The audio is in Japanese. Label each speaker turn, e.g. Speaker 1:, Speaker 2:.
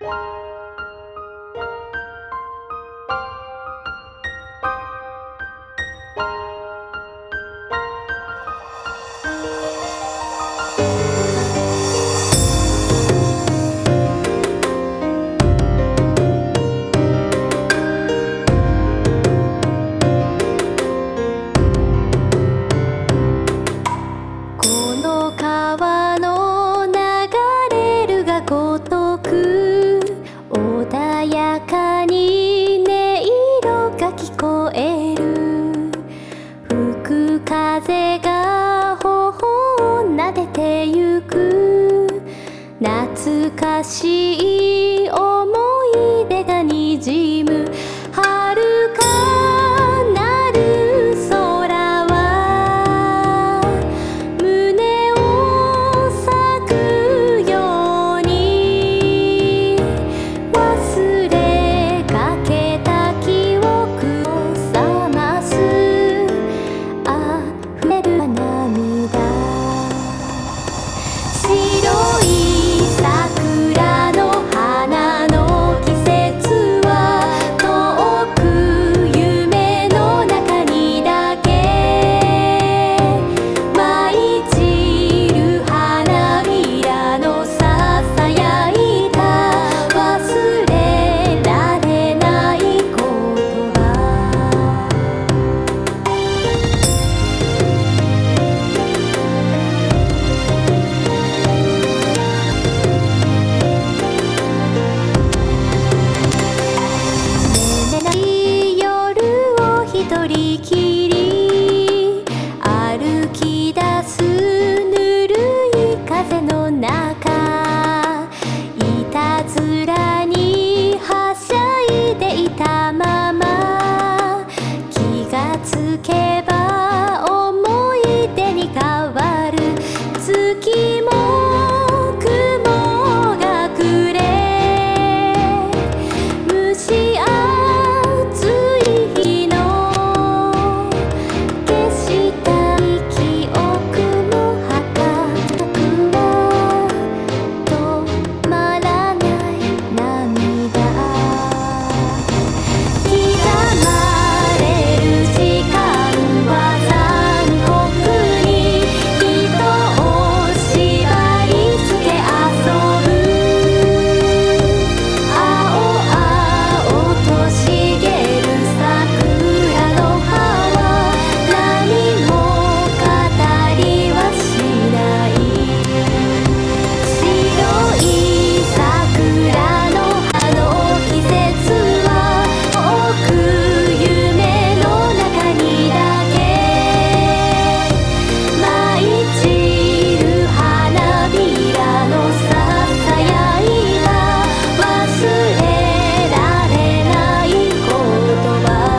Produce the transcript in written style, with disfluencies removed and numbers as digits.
Speaker 1: この川の流れるがごとく穏やかに音色が聞こえる。吹く風が頬を撫でてゆく。懐かしい思い出がにじむ。遥かなる空は胸を咲くように忘れかけた記憶を覚ます溢れる涙。白い桜の花の季節は遠く夢の中にだけ舞い散る花びらのささやいた忘れられない言葉。眠れない夜を一人きり歩き出すぬるい風の中、いたずらにはしゃいでいたまま気がつけば思い出に変わる。月も雲が暮れ蒸し暑い日の消したい記憶も儚くは止まらない涙。刻まれる時間は残酷に人を縛り付け遊ぶ。青々と茂る桜の葉は何も語りはしない。白い桜の葉の季節は遠く夢の中にだけ舞い散る花びらのささやいた忘れられない言葉。